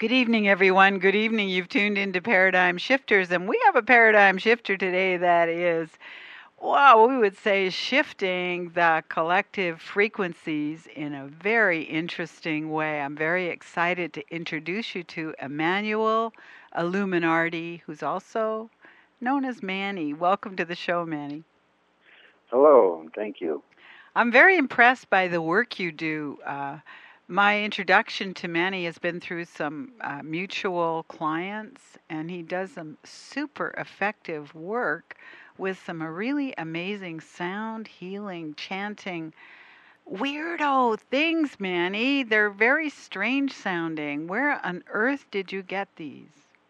Good evening, everyone. Good evening. You've tuned into Paradigm Shifters, and we have a paradigm shifter today that is, well, we would say shifting the collective frequencies in a very interesting way. I'm very excited to introduce you to Emmanuel Illuminati, who's also known as Manny. Welcome to the show, Manny. Hello, thank you. I'm very impressed by the work you do. My introduction to Manny has been through some mutual clients, and he does some super effective work with some really amazing sound healing, chanting, weirdo things, Manny. They're very strange sounding. Where on earth did you get these?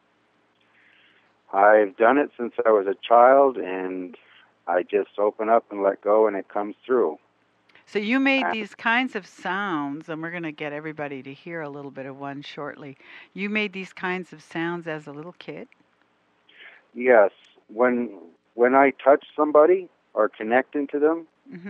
I've done it since I was a child, and I just open up and let go, and it comes through. So you made these kinds of sounds, and we're going to get everybody to hear a little bit of one shortly. You made these kinds of sounds as a little kid? Yes, when I touch somebody or connect into them,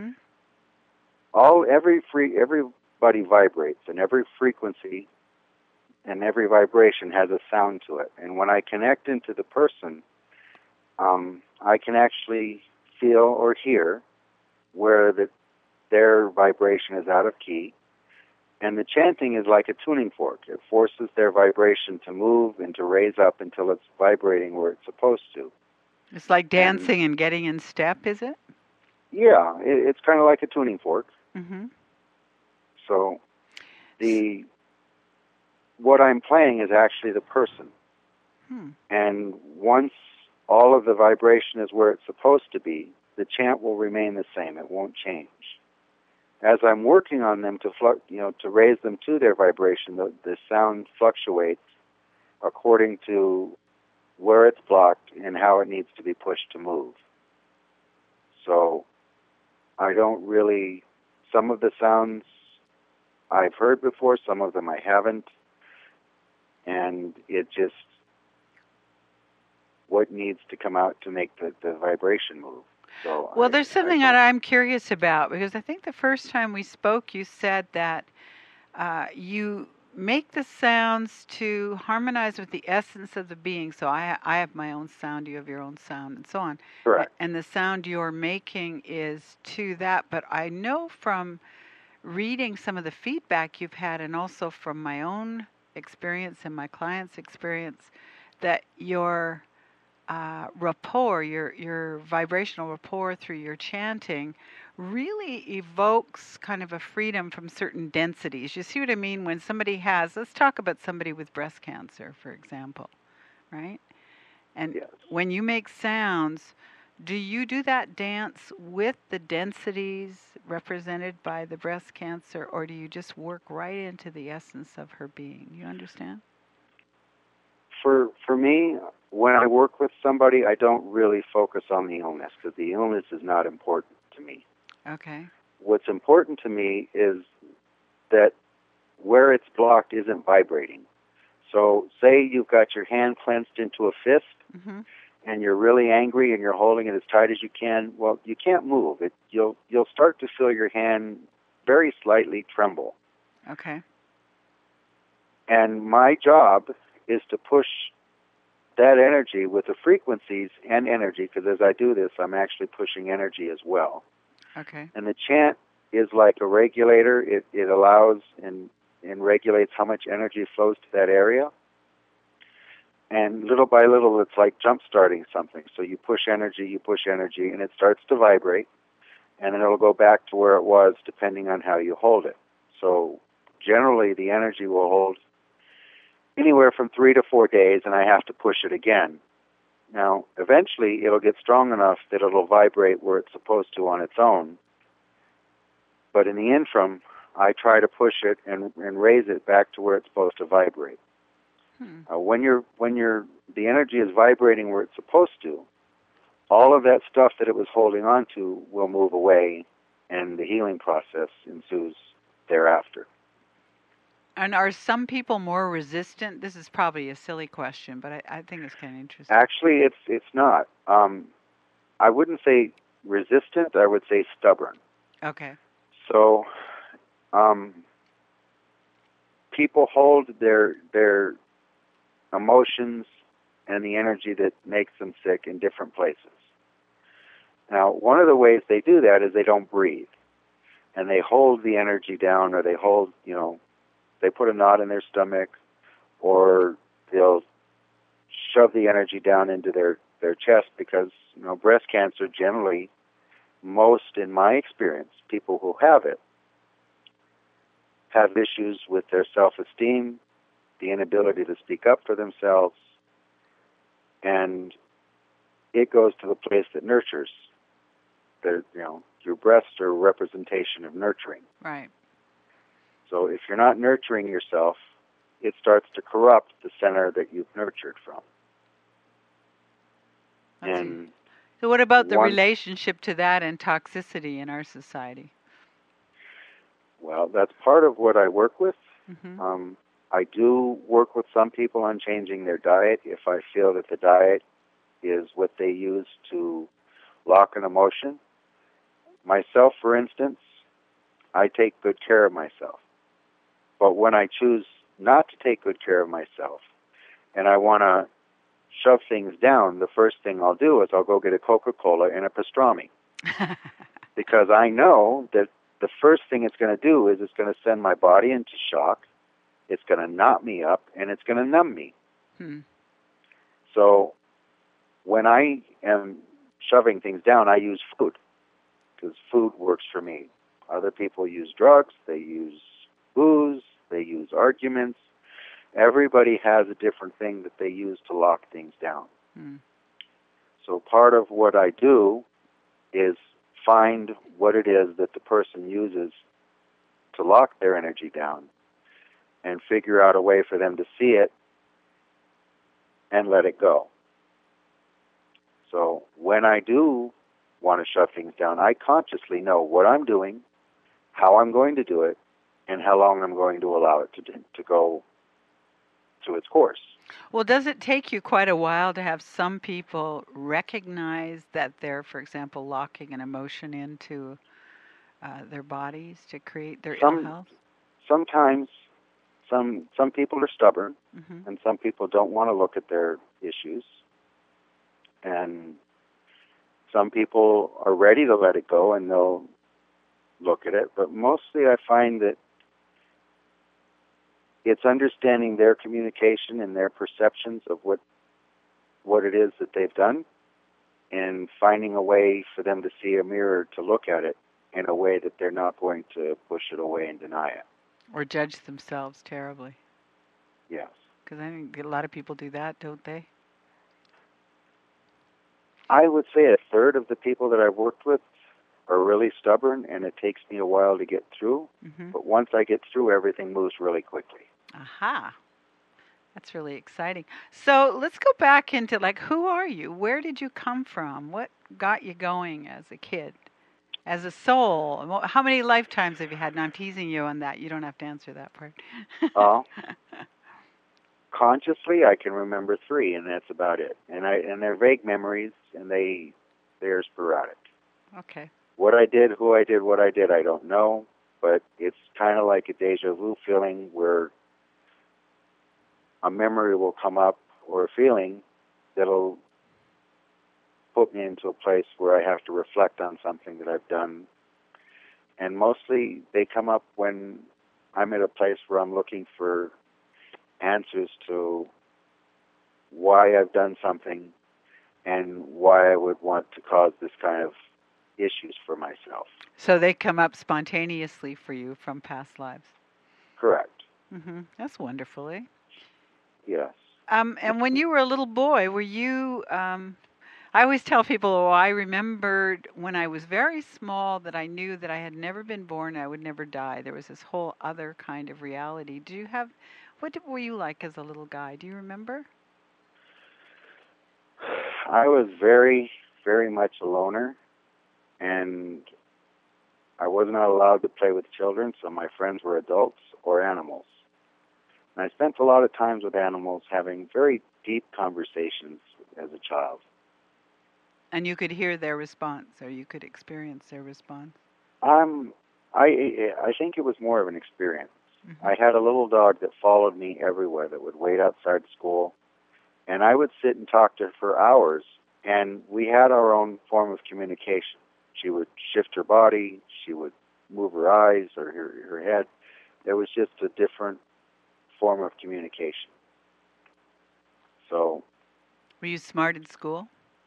everybody vibrates, and every frequency and every vibration has a sound to it. And when I connect into the person, I can actually feel or hear where their vibration is out of key. And the chanting is like a tuning fork. It forces their vibration to move and to raise up until it's vibrating where it's supposed to. It's like dancing and getting in step, is it? Yeah, it's kind of like a tuning fork. Mm-hmm. So what I'm playing is actually the person. And once all of the vibration is where it's supposed to be, the chant will remain the same. It won't change. As I'm working on them to raise them to their vibration, the sound fluctuates according to where it's blocked and how it needs to be pushed to move. So I don't really, some of the sounds I've heard before, some of them I haven't, and it just, what needs to come out to make the vibration move. So well, there's something that I'm curious about, because I think the first time we spoke, you said that you make the sounds to harmonize with the essence of the being. So I have my own sound, you have your own sound, and so on. Correct. And the sound you're making is to that. But I know from reading some of the feedback you've had, and also from my own experience and my clients' experience, that your rapport, your vibrational rapport through your chanting really evokes kind of a freedom from certain densities. You see what I mean? When somebody has, let's talk about somebody with breast cancer, for example, right? And yes. When you make sounds, do you do that dance with the densities represented by the breast cancer, or do you just work right into the essence of her being? You understand? For me, when I work with somebody, I don't really focus on the illness, because the illness is not important to me. Okay. What's important to me is that where it's blocked isn't vibrating. So say you've got your hand clenched into a fist, and you're really angry and you're holding it as tight as you can. Well, you can't move. You'll start to feel your hand very slightly tremble. Okay. And my job is to push that energy with the frequencies and energy, because as I do this, I'm actually pushing energy as well. Okay. And the chant is like a regulator. It allows and regulates how much energy flows to that area. And little by little, it's like jump-starting something. So you push energy, and it starts to vibrate, and then it'll go back to where it was depending on how you hold it. So generally, the energy will hold anywhere from 3 to 4 days, and I have to push it again. Now, eventually, it'll get strong enough that it'll vibrate where it's supposed to on its own. But in the interim, I try to push it and raise it back to where it's supposed to vibrate. When the energy is vibrating where it's supposed to, all of that stuff that it was holding on to will move away, and the healing process ensues thereafter. And are some people more resistant? This is probably a silly question, but I think it's kind of interesting. Actually, it's not. I wouldn't say resistant. I would say stubborn. Okay. So people hold their emotions and the energy that makes them sick in different places. Now, one of the ways they do that is they don't breathe. And they hold the energy down, or they hold, they put a knot in their stomach, or they'll shove the energy down into their chest because, breast cancer generally, most in my experience, people who have it, have issues with their self-esteem, the inability to speak up for themselves, and it goes to the place that nurtures. Your breasts are a representation of nurturing. Right. So if you're not nurturing yourself, it starts to corrupt the center that you've nurtured from. So what about the relationship to that and toxicity in our society? Well, that's part of what I work with. Mm-hmm. I do work with some people on changing their diet if I feel that the diet is what they use to lock an emotion. Myself, for instance, I take good care of myself. But when I choose not to take good care of myself and I want to shove things down, the first thing I'll do is I'll go get a Coca-Cola and a pastrami. Because I know that the first thing it's going to do is it's going to send my body into shock, it's going to knot me up, and it's going to numb me. So when I am shoving things down, I use food, because food works for me. Other people use drugs, they use booze, they use arguments. Everybody has a different thing that they use to lock things down. So part of what I do is find what it is that the person uses to lock their energy down and figure out a way for them to see it and let it go. So when I do want to shut things down, I consciously know what I'm doing, how I'm going to do it, and how long I'm going to allow it to go to its course. Well, does it take you quite a while to have some people recognize that they're, for example, locking an emotion into their bodies to create their ill health? Sometimes some people are stubborn, mm-hmm. and some people don't want to look at their issues. And some people are ready to let it go and they'll look at it. But mostly I find that it's understanding their communication and their perceptions of what it is that they've done, and finding a way for them to see a mirror to look at it in a way that they're not going to push it away and deny it. Or judge themselves terribly. Yes. Because I think a lot of people do that, don't they? I would say a third of the people that I've worked with are really stubborn, and it takes me a while to get through. Mm-hmm. But once I get through, everything moves really quickly. Aha. That's really exciting. So let's go back into, who are you? Where did you come from? What got you going as a kid? As a soul? How many lifetimes have you had? And I'm teasing you on that. You don't have to answer that part. Consciously, I can remember 3, and that's about it. And they're vague memories, and they're sporadic. Okay. What I did, who I did, what I did, I don't know. But it's kind of like a deja vu feeling where a memory will come up or a feeling that'll put me into a place where I have to reflect on something that I've done. And mostly they come up when I'm at a place where I'm looking for answers to why I've done something and why I would want to cause this kind of issues for myself. So they come up spontaneously for you from past lives? Correct. Mm-hmm. That's wonderful, eh? Yes. And when you were a little boy, were you... I always tell people, I remembered when I was very small that I knew that I had never been born, I would never die. There was this whole other kind of reality. What were you like as a little guy? Do you remember? I was very, very much a loner, and I was not allowed to play with children, so my friends were adults or animals. And I spent a lot of times with animals having very deep conversations as a child. And you could hear their response, or you could experience their response? I think it was more of an experience. Mm-hmm. I had a little dog that followed me everywhere, that would wait outside school, And I would sit and talk to her for hours, and we had our own form of communication. She would shift her body, she would move her eyes or her head. There was just a different form of communication. So, were you smart in school?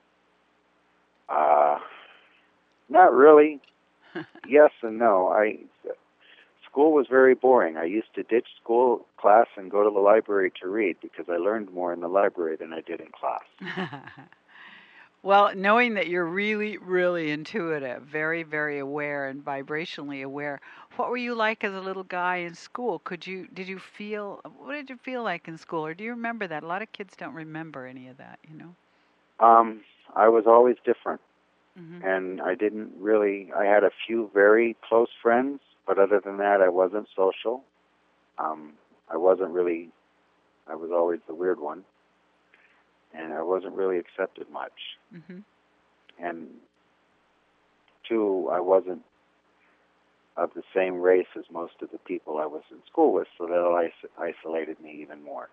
Not really. Yes and no. School was very boring. I used to ditch school class and go to the library to read because I learned more in the library than I did in class. Well, knowing that you're really, really intuitive, very, very aware and vibrationally aware, what were you like as a little guy in school? What did you feel like in school? Or do you remember that? A lot of kids don't remember any of that, you know? I was always different. Mm-hmm. And I had a few very close friends, but other than that, I wasn't social. I was always the weird one. And I wasn't really accepted much. Mm-hmm. And two, I wasn't of the same race as most of the people I was in school with, so that isolated me even more.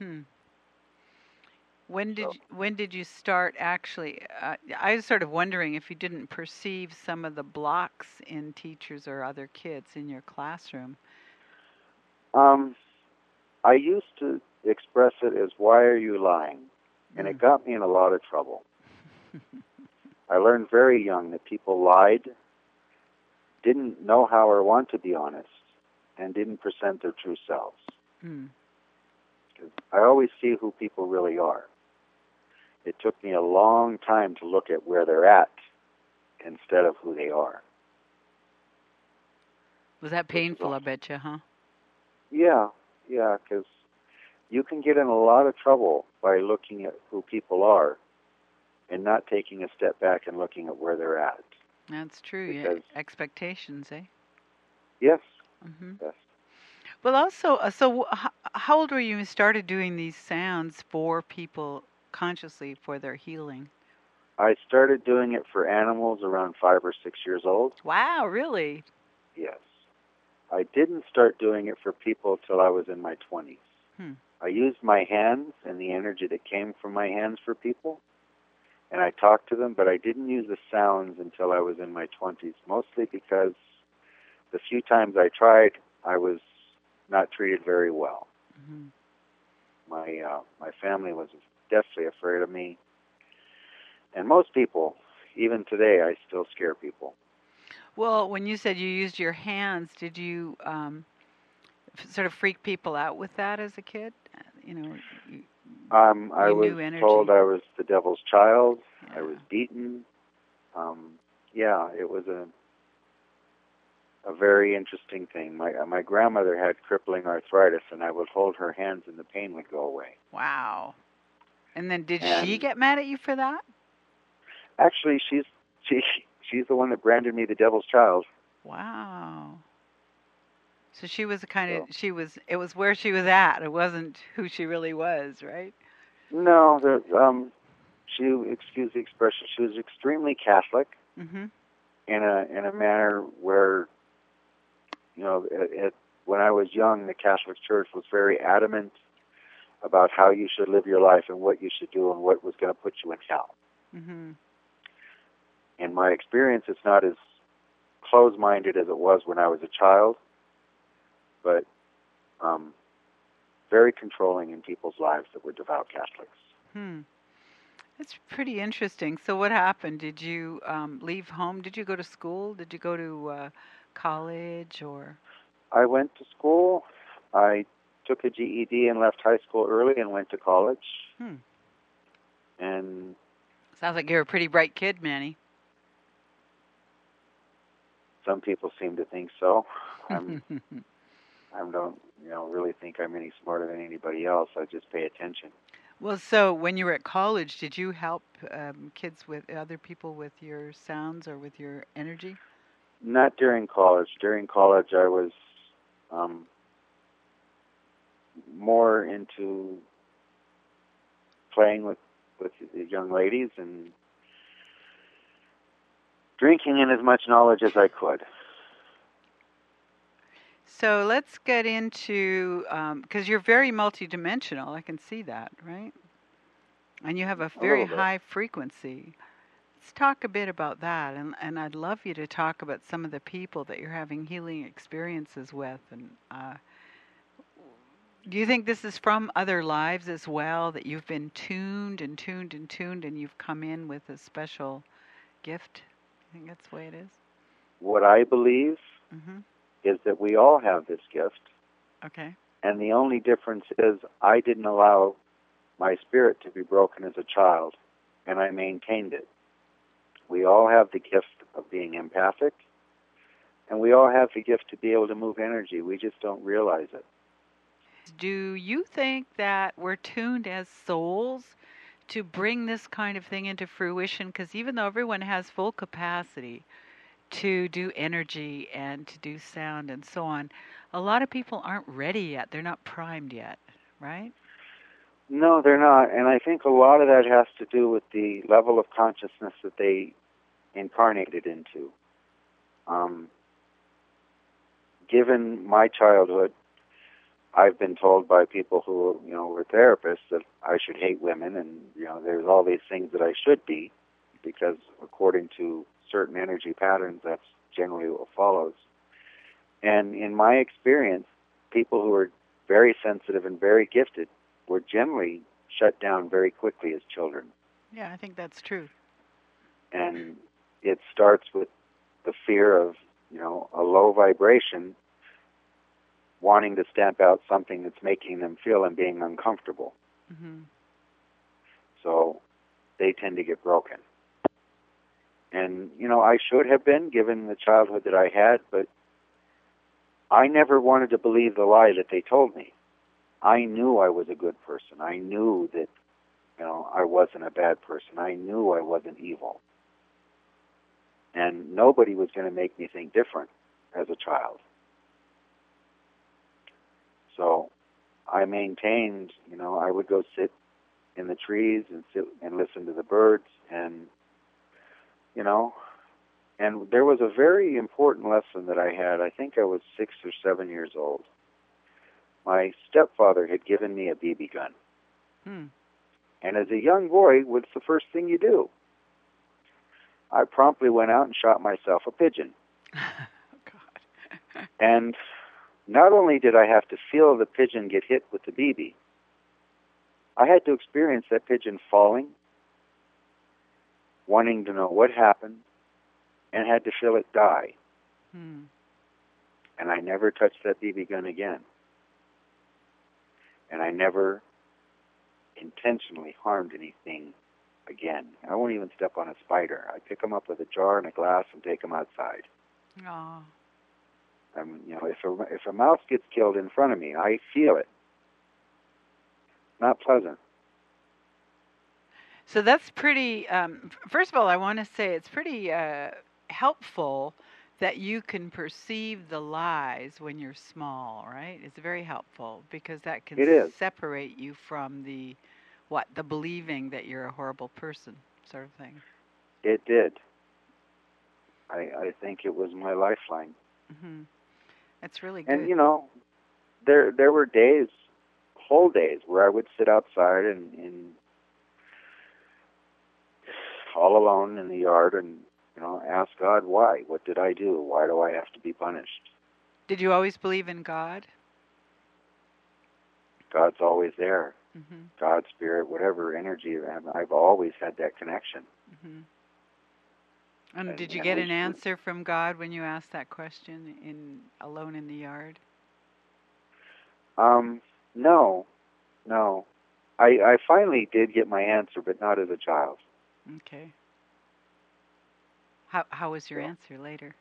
When did you start actually? I was sort of wondering if you didn't perceive some of the blocks in teachers or other kids in your classroom. I used to express it as, "Why are you lying?" And it got me in a lot of trouble. I learned very young that people lied, didn't know how or want to be honest, and didn't present their true selves. I always see who people really are. It took me a long time to look at where they're at instead of who they are. Was that painful, I bet you, huh? Yeah, because you can get in a lot of trouble by looking at who people are and not taking a step back and looking at where they're at. That's true. Expectations, eh? Yes. Mm-hmm. Yes. Well, also, so how old were you when you started doing these sounds for people consciously for their healing? I started doing it for animals around 5 or 6 years old. Wow, really? Yes. I didn't start doing it for people till I was in my 20s. I used my hands and the energy that came from my hands for people, and I talked to them, but I didn't use the sounds until I was in my 20s, mostly because the few times I tried, I was not treated very well. Mm-hmm. My family was deathly afraid of me, and most people, even today, I still scare people. Well, when you said you used your hands, did you sort of freak people out with that as a kid? You know, I was told I was the devil's child. Yeah. I was beaten. It was a very interesting thing. My grandmother had crippling arthritis, and I would hold her hands, and the pain would go away. Wow. And then did she get mad at you for that? Actually, she's the one that branded me the devil's child. Wow. So she was it was where she was at. It wasn't who she really was, right? No, excuse the expression, she was extremely Catholic. Mm-hmm. in a manner where, when I was young, the Catholic Church was very adamant about how you should live your life and what you should do and what was going to put you in hell. Mm-hmm. In my experience, it's not as close-minded as it was when I was a child, but very controlling in people's lives that were devout Catholics. That's pretty interesting. So what happened? Did you leave home? Did you go to school? Did you go to college or? I went to school. I took a GED and left high school early and went to college. And sounds like you're a pretty bright kid, Manny. Some people seem to think so. I don't, really think I'm any smarter than anybody else. I just pay attention. Well, so when you were at college, did you help kids with other people with your sounds or with your energy? Not during college. During college, I was more into playing with the young ladies and drinking in as much knowledge as I could. So let's get into, because you're very multidimensional. I can see that, right? And you have a A very little bit. high frequency. Let's talk a bit about that. And I'd love you to talk about some of the people that you're having healing experiences with. And do you think this is from other lives as well, that you've been tuned and tuned and tuned and you've come in with a special gift? I think that's the way it is. What I believe is that we all have this gift. Okay. And the only difference is I didn't allow my spirit to be broken as a child, and I maintained it. We all have the gift of being empathic, and we all have the gift to be able to move energy. We just don't realize it. Do you think that we're tuned as souls to bring this kind of thing into fruition? Because even though everyone has full capacity to do energy and to do sound and so on, a lot of people aren't ready yet. They're not primed yet, right? No, they're not. And I think a lot of that has to do with the level of consciousness that they incarnated into. Given my childhood, I've been told by people who, were therapists that I should hate women, and, there's all these things that I should be, because according to certain energy patterns, that's generally what follows. And in my experience, people who are very sensitive and very gifted were generally shut down very quickly as children. Yeah, I think that's true. And it starts with the fear of, a low vibration wanting to stamp out something that's making them feel and being uncomfortable. So they tend to get broken. And, I should have been, given the childhood that I had, but I never wanted to believe the lie that they told me. I knew I was a good person. I knew that, I wasn't a bad person. I knew I wasn't evil. And nobody was going to make me think different as a child. So I maintained, I would go sit in the trees and sit and listen to the birds, and, and there was a very important lesson that I had. I think I was 6 or 7 years old. My stepfather had given me a BB gun. And as a young boy, what's the first thing you do? I promptly went out and shot myself a pigeon. God. And not only did I have to feel the pigeon get hit with the BB, I had to experience that pigeon falling, wanting to know what happened, and had to feel it die. And I never touched that BB gun again. And I never intentionally harmed anything again. I won't even step on a spider. I pick them up with a jar and a glass and take them outside. Oh. If a mouse gets killed in front of me, I feel it. Not pleasant. So that's pretty, first of all, I want to say it's pretty helpful that you can perceive the lies when you're small, right? It's very helpful because that can separate you from the believing that you're a horrible person sort of thing. It did. I think it was my lifeline. That's really good. And, there were days, whole days, where I would sit outside and all alone in the yard and, ask God, why? What did I do? Why do I have to be punished? Did you always believe in God? God's always there. God, spirit, whatever energy, and I've always had that connection. And did you get an answer from God when you asked that question alone in the yard? No. I finally did get my answer, but not as a child. Okay. How was your answer later?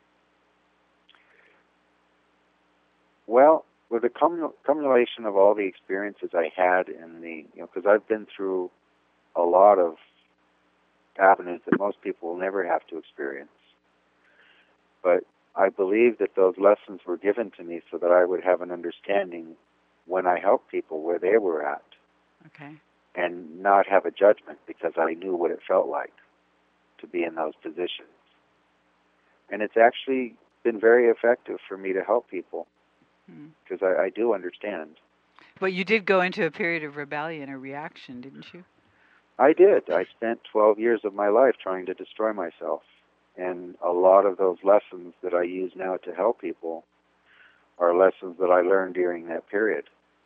Well, with the cumulation of all the experiences I had in because I've been through a lot of avenues that most people will never have to experience. But I believe that those lessons were given to me so that I would have an understanding when I help people where they were at. Okay. And not have a judgment because I knew what it felt like to be in those positions. And it's actually been very effective for me to help people because I do understand. But you did go into a period of rebellion or reaction, didn't you? I did. I spent 12 years of my life trying to destroy myself. And a lot of those lessons that I use now to help people are lessons that I learned during that period.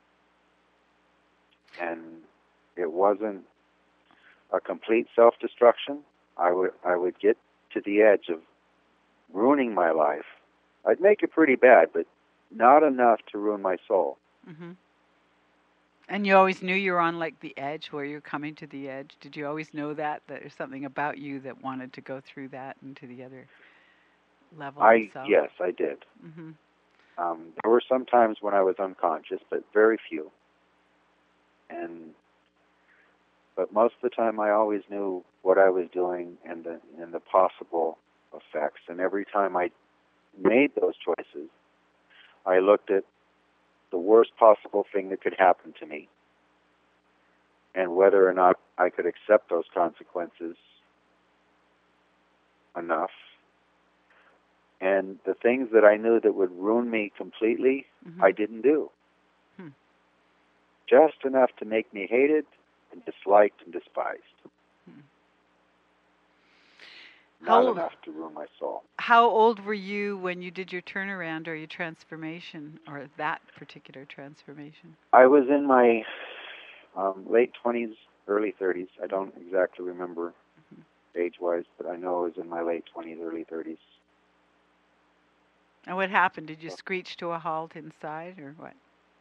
And it wasn't a complete self-destruction. I would get to the edge of ruining my life. I'd make it pretty bad, but not enough to ruin my soul. Mm-hmm. And you always knew you were on like the edge, where you're coming to the edge. Did you always know that there's something about you that wanted to go through that and to the other level of self? Yes, I did. Mm-hmm. There were some times when I was unconscious, but very few. But most of the time, I always knew what I was doing and the possible effects. And every time I made those choices, I looked at the worst possible thing that could happen to me, and whether or not I could accept those consequences enough. And the things that I knew that would ruin me completely, I didn't do. Just enough to make me hated and disliked and despised. Not enough to ruin my soul. How old were you when you did your turnaround or your transformation, or that particular transformation? I was in my late 20s, early 30s. I don't exactly remember age-wise, but I know I was in my late 20s, early 30s. And what happened? Did you screech to a halt inside, or what?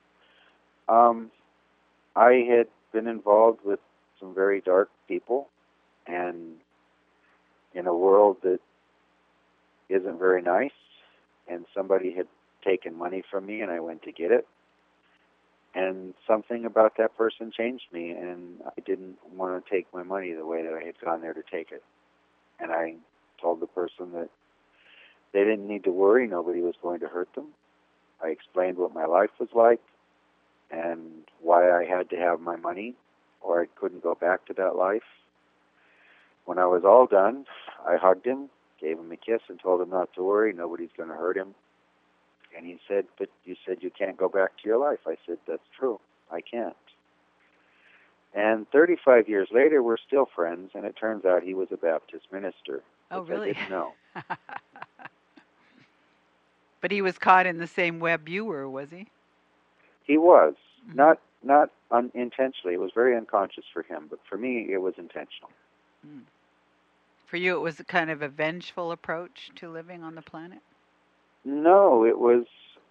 I had been involved with some very dark people, and in a world that isn't very nice, and somebody had taken money from me, and I went to get it. And something about that person changed me, and I didn't want to take my money the way that I had gone there to take it. And I told the person that they didn't need to worry, nobody was going to hurt them. I explained what my life was like and why I had to have my money or I couldn't go back to that life. When I was all done, I hugged him, gave him a kiss, and told him not to worry, nobody's going to hurt him. And he said, "But you said you can't go back to your life." I said, "That's true, I can't." And 35 years later, we're still friends, and it turns out he was a Baptist minister. Oh, really? I didn't know. But he was caught in the same web you were, was he? He was. Not unintentionally. It was very unconscious for him, but for me, it was intentional. For you, it was a kind of a vengeful approach to living on the planet? No, it was...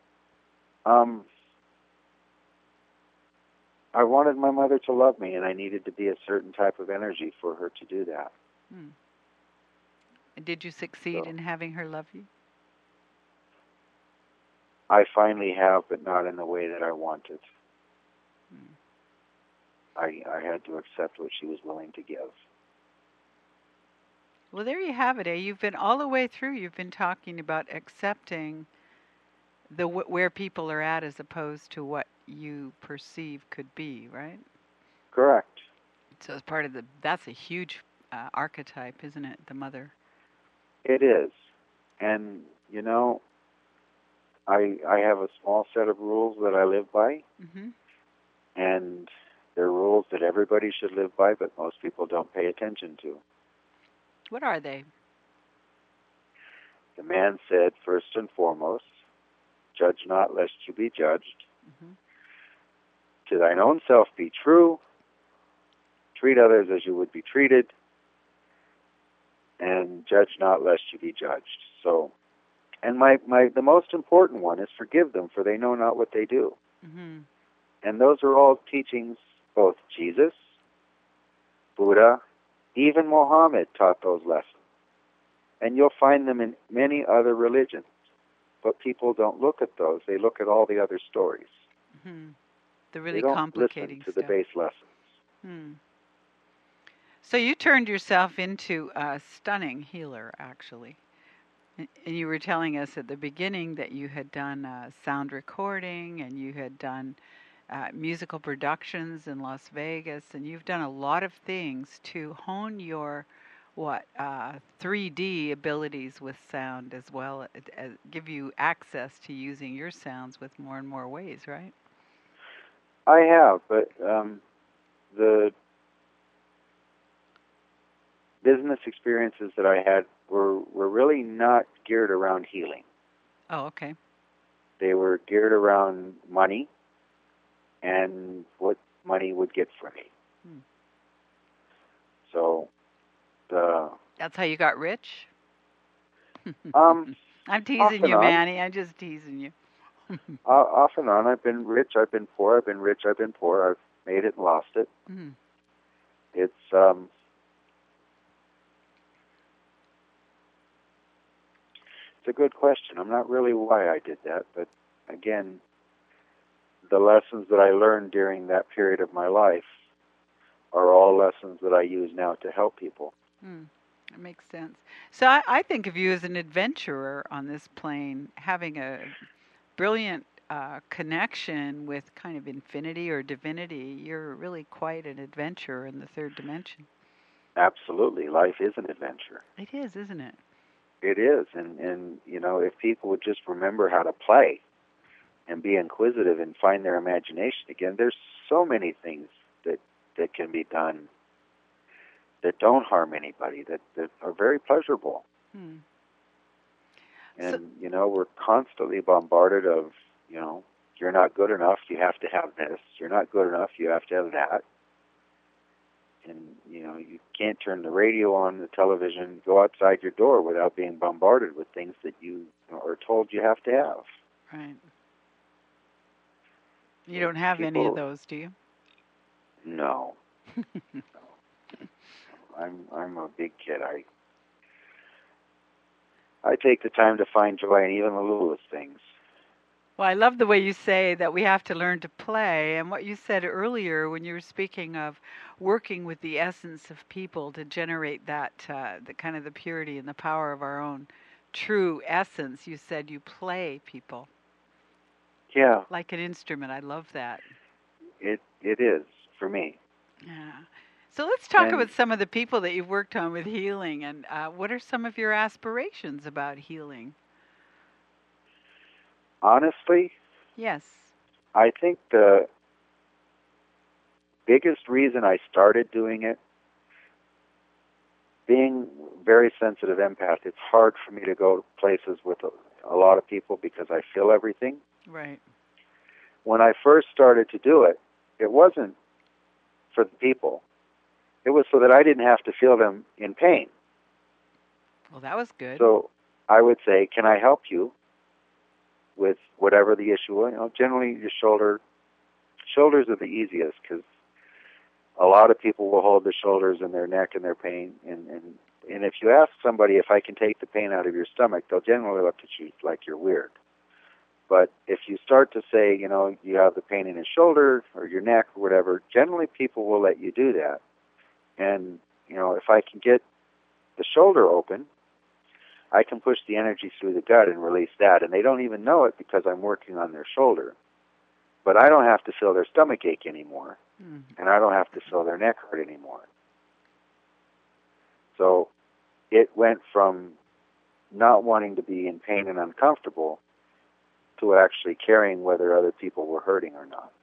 I wanted my mother to love me, and I needed to be a certain type of energy for her to do that. And did you succeed in having her love you? I finally have, but not in the way that I wanted. I had to accept what she was willing to give. Well, there you have it, eh? You've been all the way through. You've been talking about accepting where people are at as opposed to what you perceive could be, right? Correct. So as part of that's a huge archetype, isn't it? The mother. It is. And, you know, I have a small set of rules that I live by. And they're rules that everybody should live by, but most people don't pay attention to. What are they? The man said, first and foremost, judge not lest you be judged. To thine own self be true. Treat others as you would be treated. And judge not lest you be judged. So, and the most important one is forgive them, for they know not what they do. And those are all teachings, both Jesus, Buddha, even Mohammed taught those lessons. And you'll find them in many other religions. But people don't look at those. They look at all the other stories. The really they don't complicating listen to stuff. the base lessons. So you turned yourself into a stunning healer, actually. And you were telling us at the beginning that you had done sound recording and you had done musical productions in Las Vegas, and you've done a lot of things to hone your 3D abilities with sound, as well as give you access to using your sounds with more and more ways, right? I have, but business experiences that I had were really not geared around healing. Oh, okay. They were geared around money and what money would get for me. Hmm. So That's how you got rich? um I'm off teasing and you, on, Manny. I'm just teasing you. off and on. I've been rich, I've been poor, I've been rich, I've been poor. I've made it and lost it. Mm. It's it's a good question. I'm not really why I did that, but again, the lessons that I learned during that period of my life are all lessons that I use now to help people. Mm. That makes sense. So I think of you as an adventurer on this plane, having a brilliant connection with kind of infinity or divinity. You're really quite an adventurer in the third dimension. Absolutely. Life is an adventure. It is, isn't it? It is. And you know, if people would just remember how to play and be inquisitive and find their imagination again, there's so many things that can be done that don't harm anybody, that are very pleasurable. Hmm. And, you know, we're constantly bombarded of, you know, you're not good enough, you have to have this. You're not good enough, you have to have that. And, you know, you can't turn the radio on, the television, go outside your door without being bombarded with things that you are told you have to have. Right. You don't have any of those, do you? No. I'm a big kid. I take the time to find joy in even the littlest things. Well, I love the way you say that we have to learn to play, and what you said earlier when you were speaking of working with the essence of people to generate that the kind of the purity and the power of our own true essence. You said you play people. Yeah. Like an instrument. I love that. It is for me. Yeah. So let's talk about some of the people that you've worked on with healing, and what are some of your aspirations about healing? Honestly, yes, I think the biggest reason I started doing it, being very sensitive empath, it's hard for me to go to places with a lot of people because I feel everything. Right. When I first started to do it, it wasn't for the people. It was so that I didn't have to feel them in pain. Well, that was good. So I would say, can I help you with whatever the issue was? You know, generally your shoulders are the easiest because a lot of people will hold the shoulders and their neck and their pain. And if you ask somebody if I can take the pain out of your stomach, they'll generally look at you like you're weird. But if you start to say, you know, you have the pain in your shoulder or your neck or whatever, generally people will let you do that. And, you know, if I can get the shoulder open, I can push the energy through the gut and release that. And they don't even know it because I'm working on their shoulder. But I don't have to feel their stomach ache anymore. And I don't have to feel their neck hurt anymore. So it went from not wanting to be in pain and uncomfortable to actually caring whether other people were hurting or not.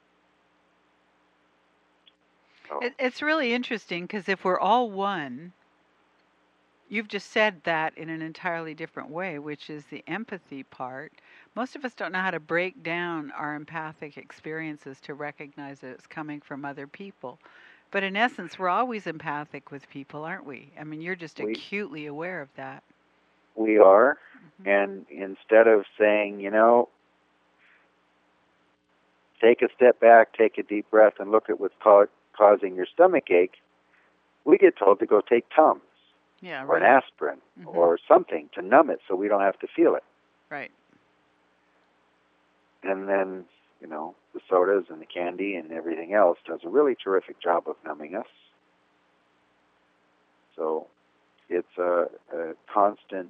So. It's really interesting because if we're all one, you've just said that in an entirely different way, which is the empathy part. Most of us don't know how to break down our empathic experiences to recognize that it's coming from other people. But in essence, we're always empathic with people, aren't we? I mean, you're just acutely aware of that. We are. Mm-hmm. And instead of saying, you know, take a step back, take a deep breath, and look at what's causing your stomach ache, we get told to go take Tums. Yeah, right. Or an aspirin, or something to numb it so we don't have to feel it. Right. And then, you know, the sodas and the candy and everything else does a really terrific job of numbing us. So it's a constant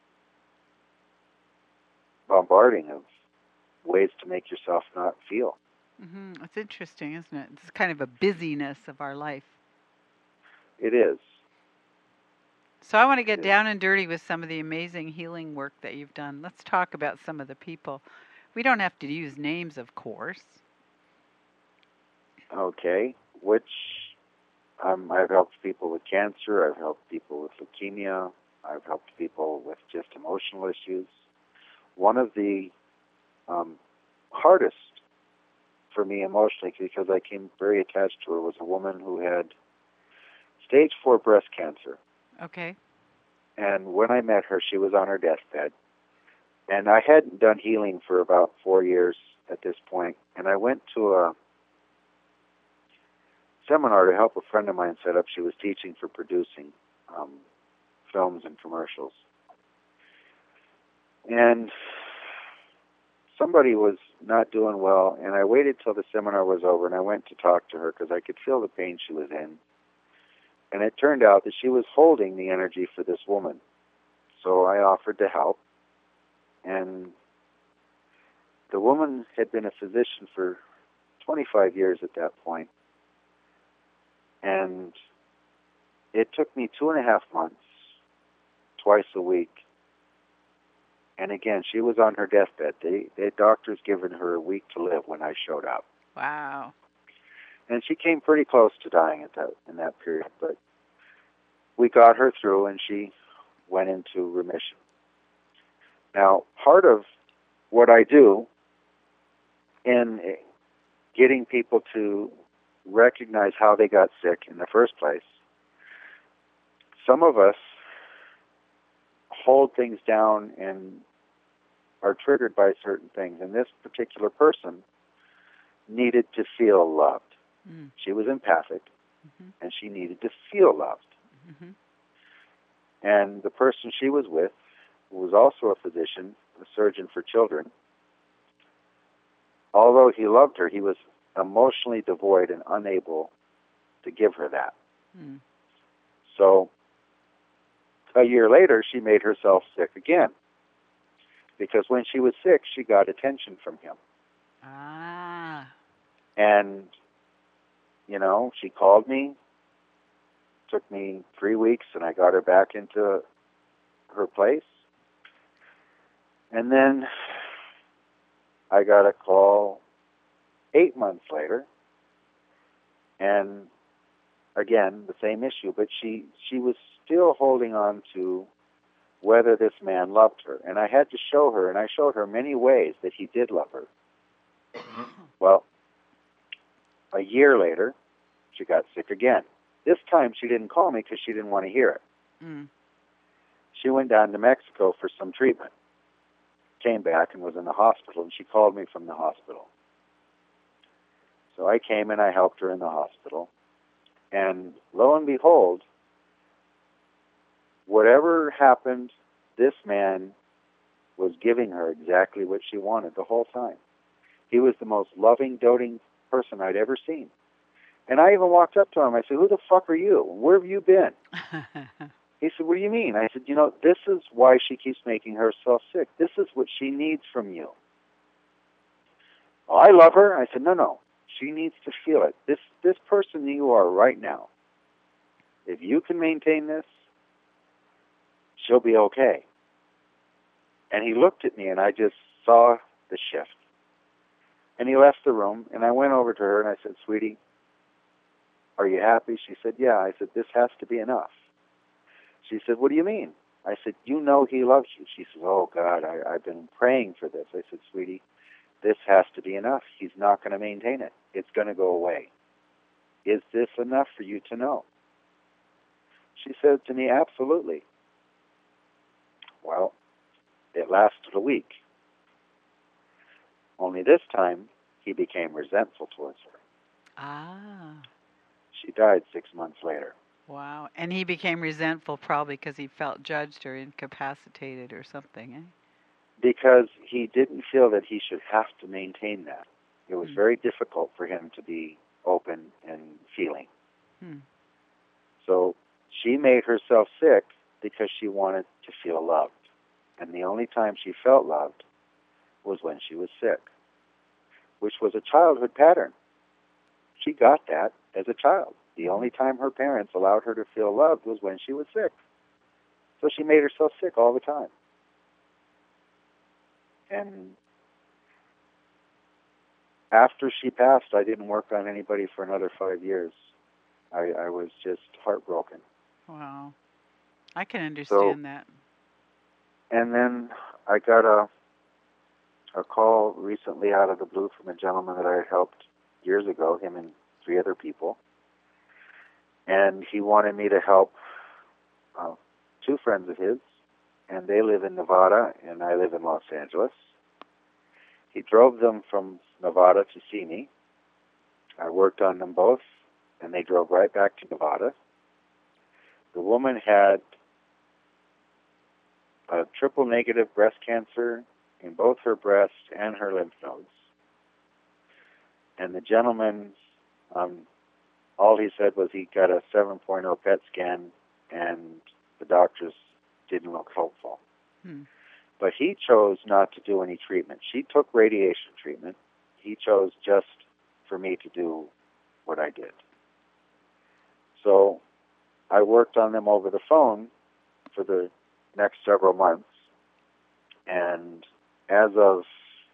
bombarding of ways to make yourself not feel. Mm-hmm. It's interesting, isn't it? It's kind of a busyness of our life. It is. So I want to get down and dirty with some of the amazing healing work that you've done. Let's talk about some of the people. We don't have to use names, of course. Okay. Which I've helped people with cancer. I've helped people with leukemia. I've helped people with just emotional issues. One of the hardest for me emotionally, because I came very attached to her, was a woman who had stage 4 breast cancer. Okay. And when I met her, she was on her deathbed. And I hadn't done healing for about 4 years at this point. And I went to a seminar to help a friend of mine set up. She was teaching for producing films and commercials. And somebody was not doing well, and I waited till the seminar was over, and I went to talk to her because I could feel the pain she was in. And it turned out that she was holding the energy for this woman. So I offered to help. And the woman had been a physician for 25 years at that point. And it took me 2.5 months, twice a week. And again, she was on her deathbed. The doctors given her a week to live when I showed up. Wow. And she came pretty close to dying in that period. But we got her through, and she went into remission. Now, part of what I do in getting people to recognize how they got sick in the first place, some of us hold things down and are triggered by certain things. And this particular person needed to feel loved. Mm. She was empathic, and she needed to feel loved. Mm-hmm. And the person she was with, who was also a physician, a surgeon for children, although he loved her, he was emotionally devoid and unable to give her that. Mm. So a year later, she made herself sick again. Because when she was sick, she got attention from him. Ah. And, she called me. Took me 3 weeks, and I got her back into her place. And then I got a call 8 months later. And again, the same issue, but she was still holding on to whether this man loved her. And I had to show her, and I showed her many ways that he did love her. Well, a year later, she got sick again. This time she didn't call me because she didn't want to hear it. Mm. She went down to Mexico for some treatment, came back and was in the hospital, and she called me from the hospital. So I came and I helped her in the hospital. And lo and behold, whatever happened, this man was giving her exactly what she wanted the whole time. He was the most loving, doting person I'd ever seen. And I even walked up to him. I said, "Who the fuck are you? Where have you been?" He said, "What do you mean?" I said, "This is why she keeps making herself sick. This is what she needs from you." "Oh, I love her." I said, No. She needs to feel it. This person that you are right now, if you can maintain this, she'll be okay. And he looked at me, and I just saw the shift. And he left the room, and I went over to her, and I said, "Sweetie, are you happy?" She said, "Yeah." I said, "This has to be enough." She said, "What do you mean?" I said, "You know he loves you." She said, "Oh, God, I've been praying for this." I said, "Sweetie, this has to be enough. He's not going to maintain it. It's going to go away. Is this enough for you to know?" She said to me, "Absolutely." Well, it lasted a week. Only this time, he became resentful towards her. Ah. She died 6 months later. Wow. And he became resentful probably because he felt judged or incapacitated or something, eh? Because he didn't feel that he should have to maintain that. It was very difficult for him to be open and feeling. So she made herself sick because she wanted to feel loved. And the only time she felt loved was when she was sick, which was a childhood pattern. She got that as a child. The only time her parents allowed her to feel loved was when she was sick. So she made herself sick all the time. And after she passed, I didn't work on anybody for another 5 years. I I was just heartbroken. Wow. I can So, understand that. and then I got a call recently out of the blue from a gentleman that I had helped years ago, him and 3 other people, and he wanted me to help 2 friends of his, and they live in Nevada, and I live in Los Angeles. He drove them from Nevada to see me. I worked on them both, and they drove right back to Nevada. The woman had a triple negative breast cancer in both her breast and her lymph nodes. And the gentleman, all he said was he got a 7.0 PET scan, and the doctors didn't look hopeful. But he chose not to do any treatment. She took radiation treatment. He chose just for me to do what I did. So I worked on them over the phone for the next several months. And as of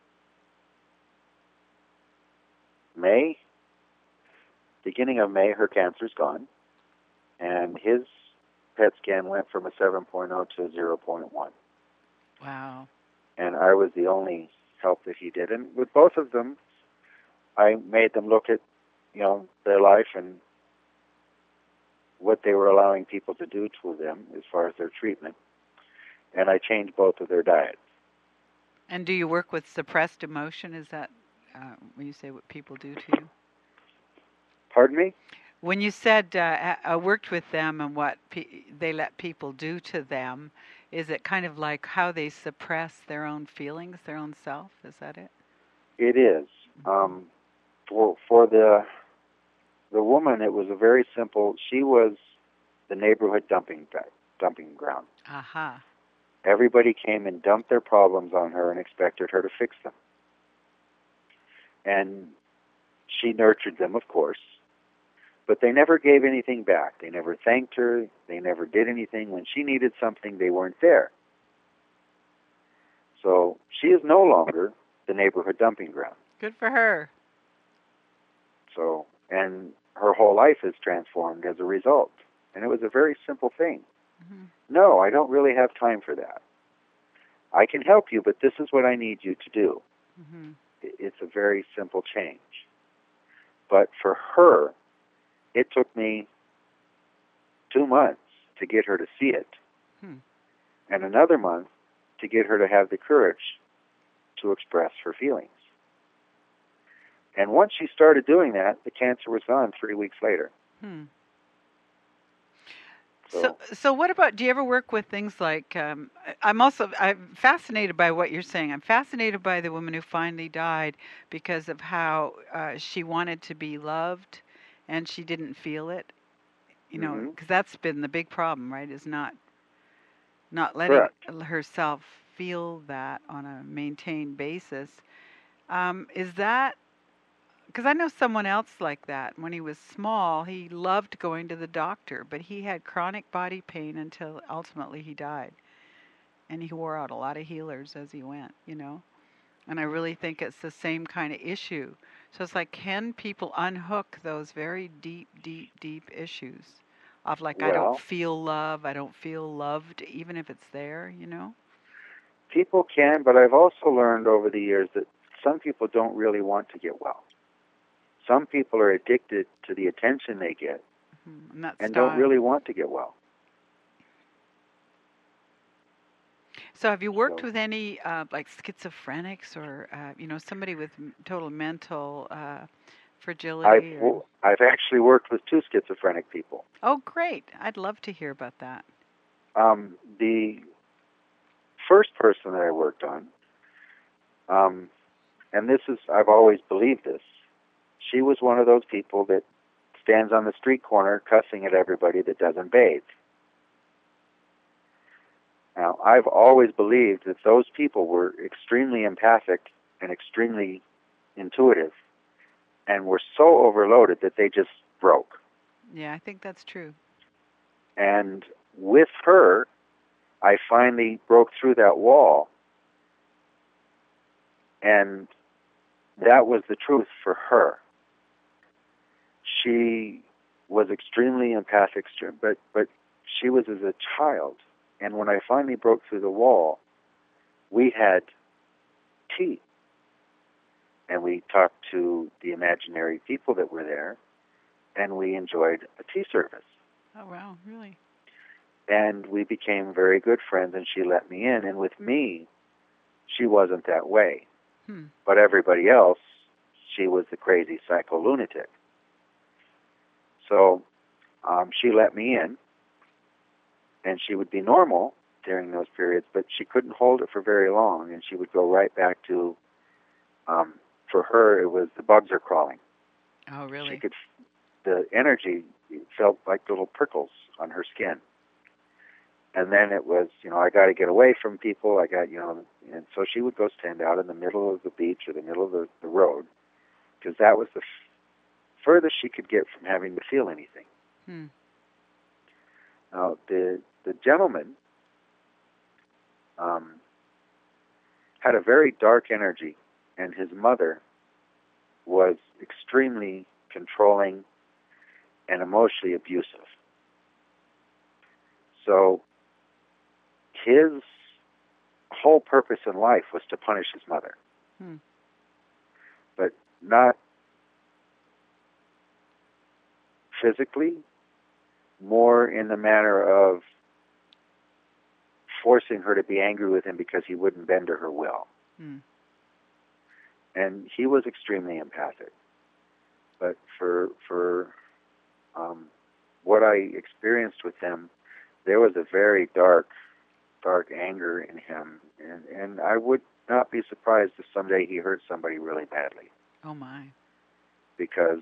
May, beginning of May, her cancer's gone. And his PET scan went from a 7.0 to a 0.1. Wow. And I was the only help that he did. And with both of them, I made them look at, their life and what they were allowing people to do to them as far as their treatment. And I changed both of their diets. And do you work with suppressed emotion? Is that when you say what people do to you? Pardon me? When you said I worked with them and what they let people do to them, is it kind of like how they suppress their own feelings, their own self? Is that it? It is. For the woman, it was a very simple. She was the neighborhood dumping ground. Aha. Everybody came and dumped their problems on her and expected her to fix them. And she nurtured them, of course. But they never gave anything back. They never thanked her. They never did anything. When she needed something, they weren't there. So she is no longer the neighborhood dumping ground. Good for her. So, and her whole life is transformed as a result. And it was a very simple thing. Mm-hmm. No, I don't really have time for that. I can help you, but this is what I need you to do. Mm-hmm. It's a very simple change. But for her, it took me 2 months to get her to see it, and another month to get her to have the courage to express her feelings. And once she started doing that, the cancer was gone 3 weeks later. So what about, do you ever work with things like, I'm fascinated by what you're saying. I'm fascinated by the woman who finally died because of how she wanted to be loved and she didn't feel it, because that's been the big problem, right, is not letting herself feel that on a maintained basis. Is that, because I know someone else like that. When he was small, he loved going to the doctor, but he had chronic body pain until ultimately he died. And he wore out a lot of healers as he went, And I really think it's the same kind of issue. So it's like, can people unhook those very deep, deep, deep issues of like, I don't feel love, I don't feel loved, even if it's there, People can, but I've also learned over the years that some people don't really want to get well. Some people are addicted to the attention they get and don't really want to get well. So have you worked with any like schizophrenics or somebody with total mental fragility? I've actually worked with 2 schizophrenic people. Oh, great! I'd love to hear about that. The first person that I worked on, and I've always believed this. She was one of those people that stands on the street corner cussing at everybody that doesn't bathe. Now, I've always believed that those people were extremely empathic and extremely intuitive and were so overloaded that they just broke. Yeah, I think that's true. And with her, I finally broke through that wall, and that was the truth for her. She was extremely empathic, but she was as a child. And when I finally broke through the wall, we had tea. And we talked to the imaginary people that were there, and we enjoyed a tea service. Oh, wow, really? And we became very good friends, and she let me in. And with me, she wasn't that way. But everybody else, she was the crazy psycho lunatic. So she let me in, and she would be normal during those periods, but she couldn't hold it for very long, and she would go right back to, for her, it was the bugs are crawling. Oh, really? The energy felt like little prickles on her skin. And then it was, I got to get away from people. And so she would go stand out in the middle of the beach or the middle of the road, because that was the furthest she could get from having to feel anything. Now, the gentleman had a very dark energy, and his mother was extremely controlling and emotionally abusive. So his whole purpose in life was to punish his mother. But not physically, more in the manner of forcing her to be angry with him because he wouldn't bend to her will. And he was extremely empathic. But for what I experienced with him, there was a very dark anger in him. And I would not be surprised if someday he hurt somebody really badly. Oh, my. Because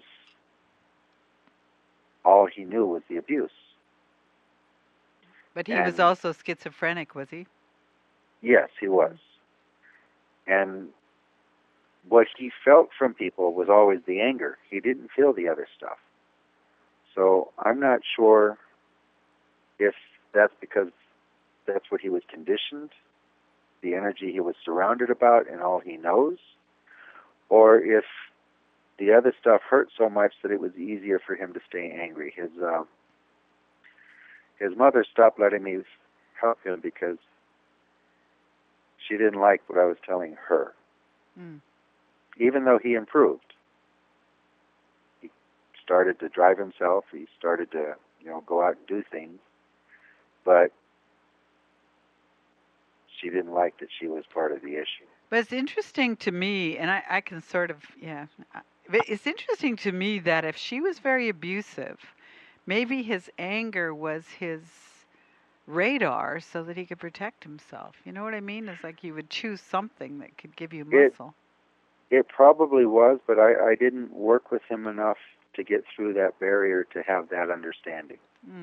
all he knew was the abuse. But he was also schizophrenic, was he? Yes, he was. And what he felt from people was always the anger. He didn't feel the other stuff. So I'm not sure if that's because that's what he was conditioned, the energy he was surrounded about and all he knows, or if the other stuff hurt so much that it was easier for him to stay angry. His mother stopped letting me help him because she didn't like what I was telling her. Even though he improved. He started to drive himself. He started to, go out and do things. But she didn't like that she was part of the issue. But it's interesting to me, and I can sort of, it's interesting to me that if she was very abusive, maybe his anger was his radar so that he could protect himself. You know what I mean? It's like you would choose something that could give you muscle. It probably was, but I didn't work with him enough to get through that barrier to have that understanding.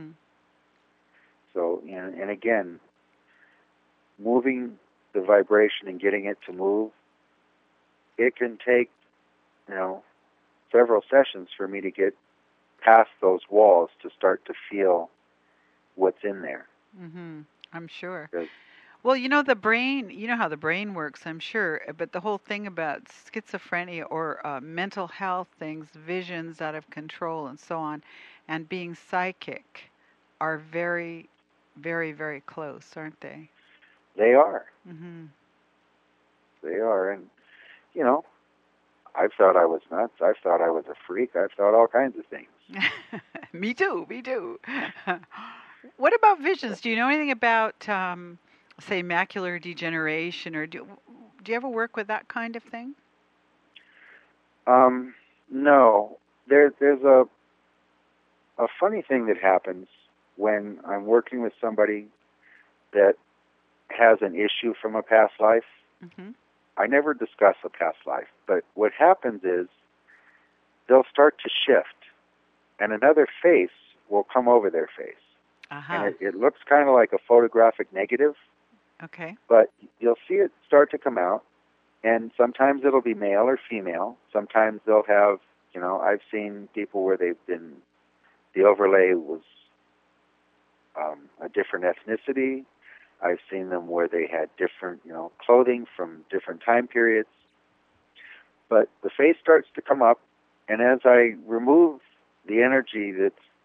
So, and again, moving the vibration and getting it to move, it can take, several sessions for me to get past those walls to start to feel what's in there. I'm sure. 'Cause well, the brain, how the brain works, I'm sure, but the whole thing about schizophrenia or mental health things, visions out of control and so on, and being psychic are very, very, very close, aren't they? They are. They are. And, I've thought I was nuts. I've thought I was a freak. I've thought all kinds of things. Me too. What about visions? Do you know anything about, say, macular degeneration, or do you ever work with that kind of thing? No. There's a funny thing that happens when I'm working with somebody that has an issue from a past life. I never discuss a past life, but what happens is they'll start to shift, and another face will come over their face. And it looks kind of like a photographic negative. Okay. But you'll see it start to come out, and sometimes it'll be male or female. Sometimes they'll have, I've seen people where the overlay was a different ethnicity. I've seen them where they had different, clothing from different time periods. But the face starts to come up, and as I remove the energy that's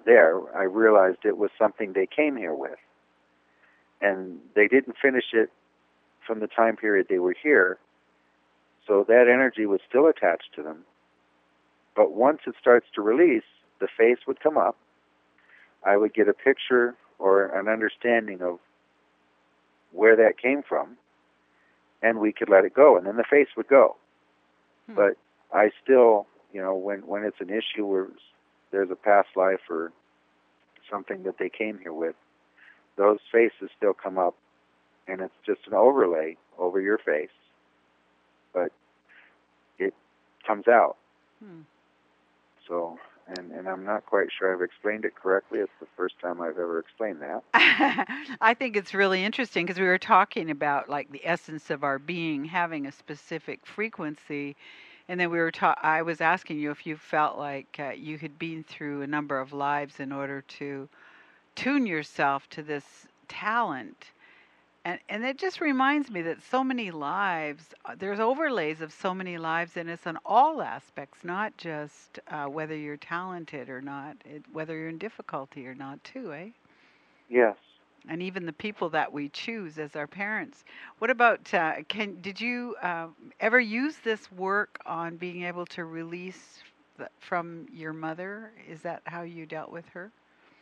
there, I realized it was something they came here with. And they didn't finish it from the time period they were here, so that energy was still attached to them. But once it starts to release, the face would come up. I would get a picture or an understanding of where that came from, and we could let it go, and then the face would go. But I still, when it's an issue where there's a past life or something that they came here with, those faces still come up, and it's just an overlay over your face, but it comes out. So, and I'm not quite sure I've explained it correctly. It's the first time I've ever explained that. I think it's really interesting because we were talking about like the essence of our being having a specific frequency, and then I was asking you if you felt like you had been through a number of lives in order to tune yourself to this talent. And it just reminds me that so many lives, there's overlays of so many lives, and it's on all aspects, not just whether you're talented or not, whether you're in difficulty or not, too, eh? Yes. And even the people that we choose as our parents. What about, did you ever use this work on being able to release from your mother? Is that how you dealt with her?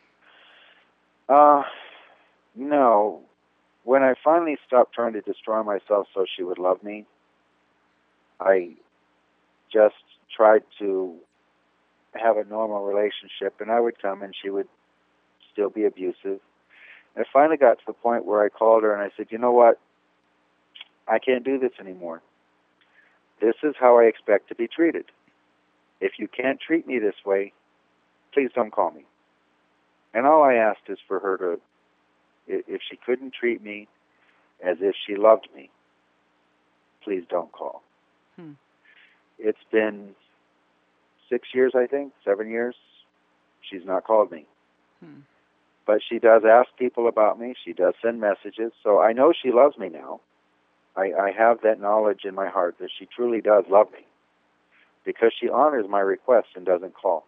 No. When I finally stopped trying to destroy myself so she would love me, I just tried to have a normal relationship, and I would come and she would still be abusive. And I finally got to the point where I called her and I said, you know what? I can't do this anymore. This is how I expect to be treated. If you can't treat me this way, please don't call me. And all I asked is for her to, if she couldn't treat me as if she loved me, please don't call. It's been 6 years, I think, 7 years. She's not called me. But she does ask people about me. She does send messages. So I know she loves me now. I have that knowledge in my heart that she truly does love me because she honors my requests and doesn't call.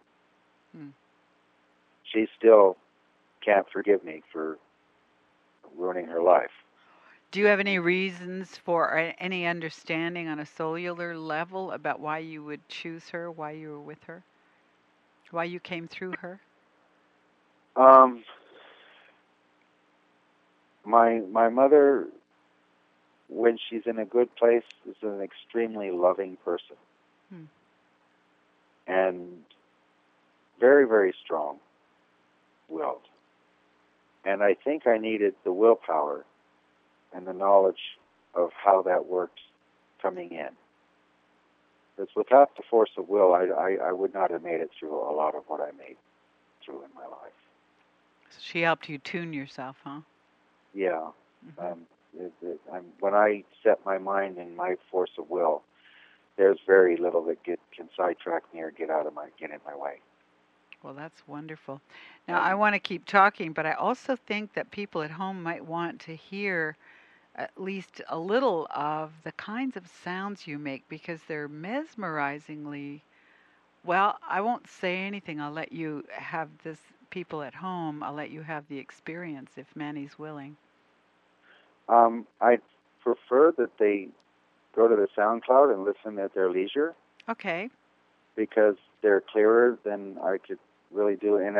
She still can't forgive me for ruining her life. Do you have any reasons for any understanding on a cellular level about why you would choose her, why you were with her, why you came through her? My mother, when she's in a good place, is an extremely loving person. And very, very strong-willed. And I think I needed the willpower and the knowledge of how that worked coming in. Because without the force of will, I would not have made it through a lot of what I made through in my life. So she helped you tune yourself, huh? Yeah. When I set my mind and my force of will, there's very little that can sidetrack me or get in my way. Well, that's wonderful. Now, I want to keep talking, but I also think that people at home might want to hear at least a little of the kinds of sounds you make because they're mesmerizingly, well, I won't say anything. I'll let you have this, people at home, I'll let you have the experience if Manny's willing. I prefer that they go to the SoundCloud and listen at their leisure. Okay. Because they're clearer than I could really do. And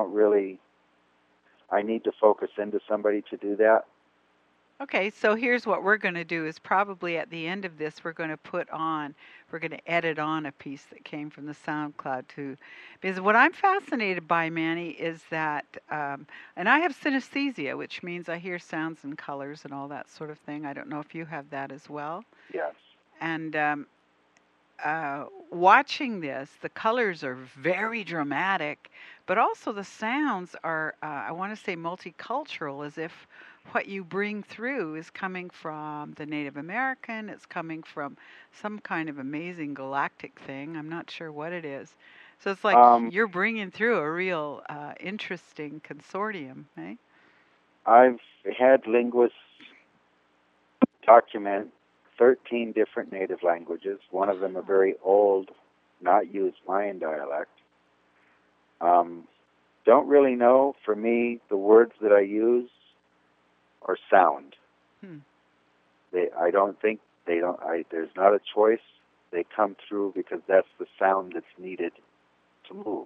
I need to focus into somebody to do that. Okay, so here's what we're going to do is probably at the end of this, we're going to edit on a piece that came from the SoundCloud too. Because what I'm fascinated by, Manny, is that, and I have synesthesia, which means I hear sounds and colors and all that sort of thing. I don't know if you have that as well. Yes. And watching this, the colors are very dramatic, but also the sounds are, I want to say, multicultural, as if what you bring through is coming from the Native American, it's coming from some kind of amazing galactic thing. I'm not sure what it is. So it's like you're bringing through a real interesting consortium, eh? I've had linguists document 13 different native languages, one of them a very old, not used Mayan dialect. don't really know. For me, the words that I use are sound. Hmm. I don't think they don't. There's not a choice. They come through because that's the sound that's needed to move.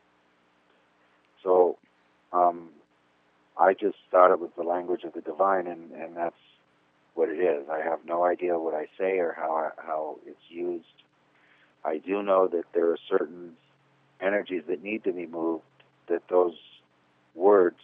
So, I just thought it was the language of the divine, and that's what it is. I have no idea what I say or how it's used. I do know that there are certain energies that need to be moved, that those words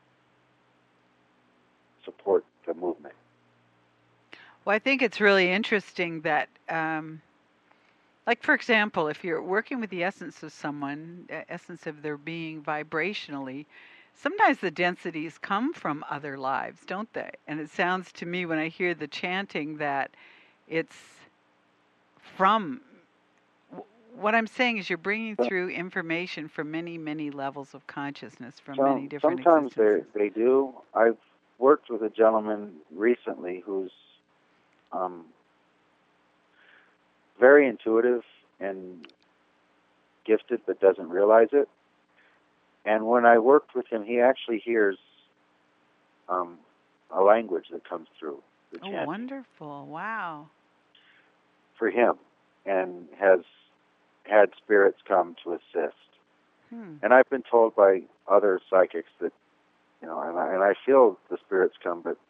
support the movement. Well, I think it's really interesting that, like, for example, if you're working with the essence of someone, essence of their being vibrationally, sometimes the densities come from other lives, don't they? And it sounds to me when I hear the chanting that it's from what I'm saying is you're bringing through information from many, many levels of consciousness, from many different Sometimes existences. they do. I've worked with a gentleman recently who's very intuitive and gifted, but doesn't realize it. And when I worked with him, he actually hears a language that comes through the chanting. Oh, wonderful! Wow. For him, and has had spirits come to assist. And I've been told by other psychics that, and I feel the spirits come, but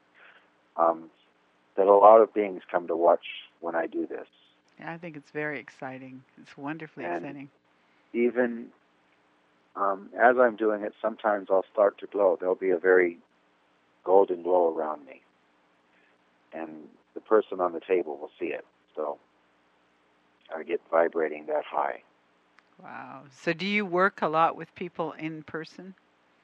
that a lot of beings come to watch when I do this. Yeah, I think it's very exciting. It's wonderfully exciting. Even as I'm doing it, sometimes I'll start to glow. There'll be a very golden glow around me, and the person on the table will see it. So I get vibrating that high. Wow. So do you work a lot with people in person?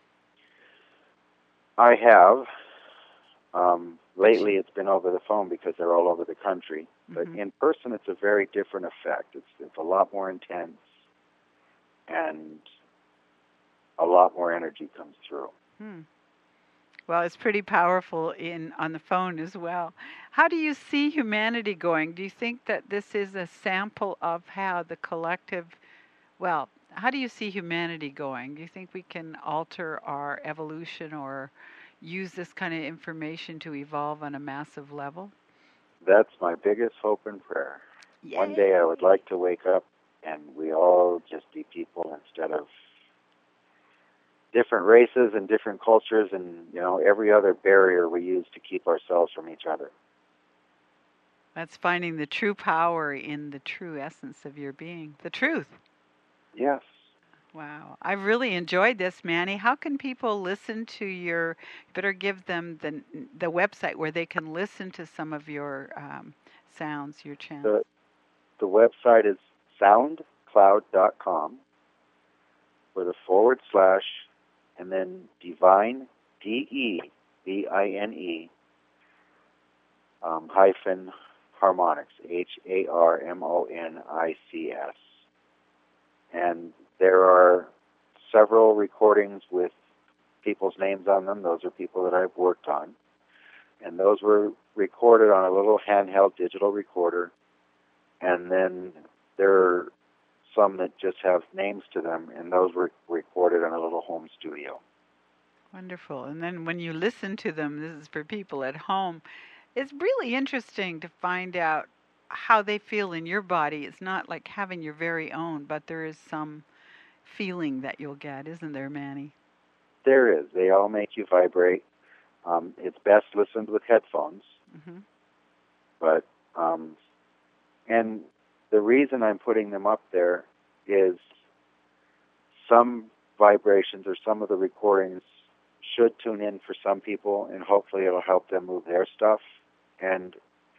I have. Lately, it's been over the phone because they're all over the country. But in person, it's a very different effect. It's a lot more intense, and a lot more energy comes through. Well, it's pretty powerful on the phone as well. How do you see humanity going? Do you think that this is a sample of how the collective, well, how do you see humanity going? Do you think we can alter our evolution or use this kind of information to evolve on a massive level? That's my biggest hope and prayer. Yay. One day I would like to wake up and we all just be people instead of different races and different cultures and, every other barrier we use to keep ourselves from each other. That's finding the true power in the true essence of your being, the truth. Yes. Wow. I've really enjoyed this, Manny. How can people listen to you better give them the website where they can listen to some of your sounds, your chants? The website is soundcloud.com with a / and then divine, DEVINE, hyphen harmonics, HARMONICS. And there are several recordings with people's names on them. Those are people that I've worked on. And those were recorded on a little handheld digital recorder. And then there are some that just have names to them, and those were recorded in a little home studio. Wonderful. And then when you listen to them, this is for people at home, it's really interesting to find out how they feel in your body. It's not like having your very own, but there is some feeling that you'll get, isn't there, Manny? There is. They all make you vibrate. It's best listened with headphones. But, and the reason I'm putting them up there is some vibrations or some of the recordings should tune in for some people, and hopefully it'll help them move their stuff. And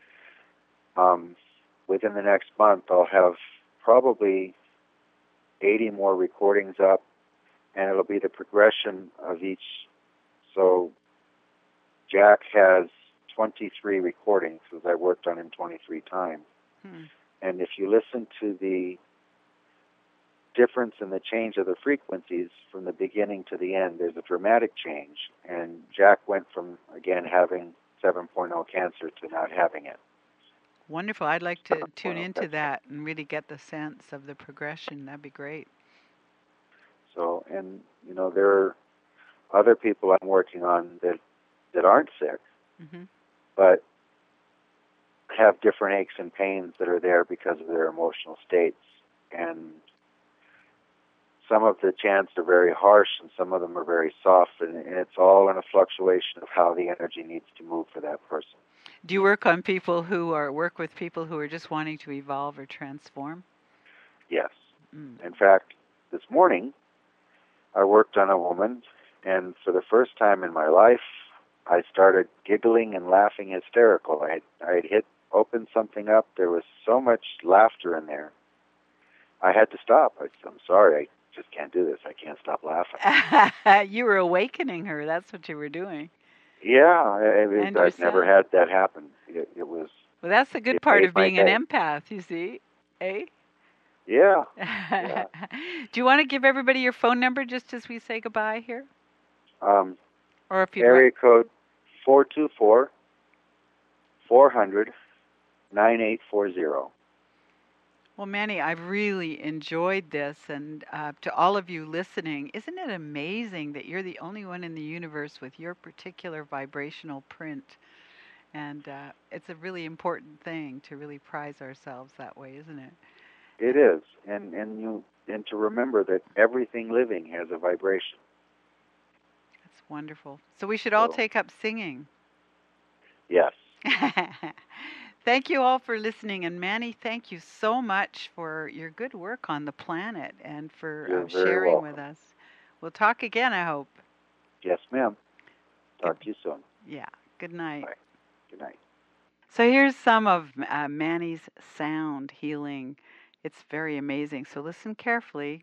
within the next month, I'll have probably 80 more recordings up, and it'll be the progression of each. So Jack has 23 recordings, because I worked on him 23 times. And if you listen to the difference in the change of the frequencies from the beginning to the end, there's a dramatic change. And Jack went from, again, having 7.0 cancer to not having it. Wonderful. I'd like to tune into that and really get the sense of the progression. That'd be great. So, and there are other people I'm working on that aren't sick, Mm-hmm. but have different aches and pains that are there because of their emotional states. And some of the chants are very harsh and some of them are very soft, and it's all in a fluctuation of how the energy needs to move for that person. Do you work with people who are just wanting to evolve or transform? Yes. Mm. In fact, this morning I worked on a woman, and for the first time in my life, I started giggling and laughing hysterical. I had opened something up. There was so much laughter in there. I had to stop. I'm sorry. I just can't do this. I can't stop laughing. You were awakening her. That's what you were doing. Yeah, I've never had that happen. It was. Well, that's the good part of being an empath, you see, eh? Yeah. Do you want to give everybody your phone number just as we say goodbye here? Or if you area code 424-400-9840. Well, Manny, I've really enjoyed this, and to all of you listening, isn't it amazing that you're the only one in the universe with your particular vibrational print? And it's a really important thing to really prize ourselves that way, isn't it? It is, and to remember that everything living has a vibration. That's wonderful. So we should all take up singing. Yes. Thank you all for listening. And Manny, thank you so much for your good work on the planet and for sharing with us. We'll talk again, I hope. Yes, ma'am. Talk to you soon. Yeah. Good night. Bye. Good night. So here's some of Manny's sound healing. It's very amazing. So listen carefully.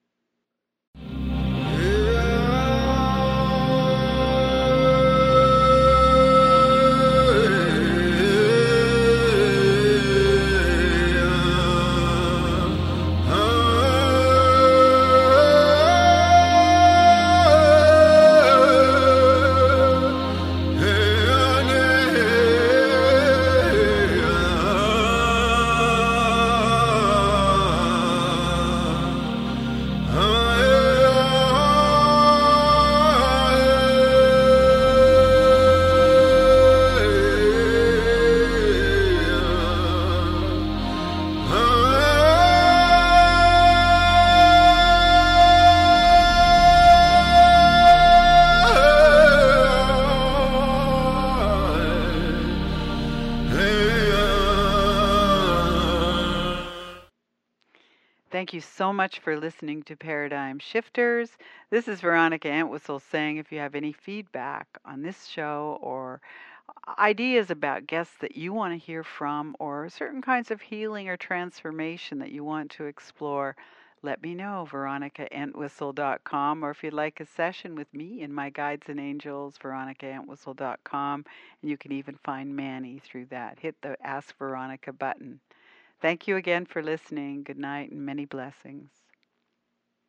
Thank you so much for listening to Paradigm Shifters. This is Veronica Entwistle saying if you have any feedback on this show or ideas about guests that you want to hear from or certain kinds of healing or transformation that you want to explore, let me know, veronicaentwistle.com, or if you'd like a session with me and my guides and angels, veronicaentwistle.com, and you can even find Manny through that. Hit the Ask Veronica button. Thank you again for listening. Good night and many blessings.